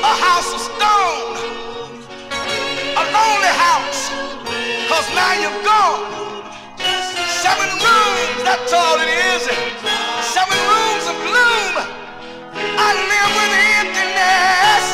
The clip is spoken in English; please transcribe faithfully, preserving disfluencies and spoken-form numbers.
a house of stone, a lonely house, cause now you're gone. Seven rooms, that's all it is. Seven rooms of gloom. I live with emptiness.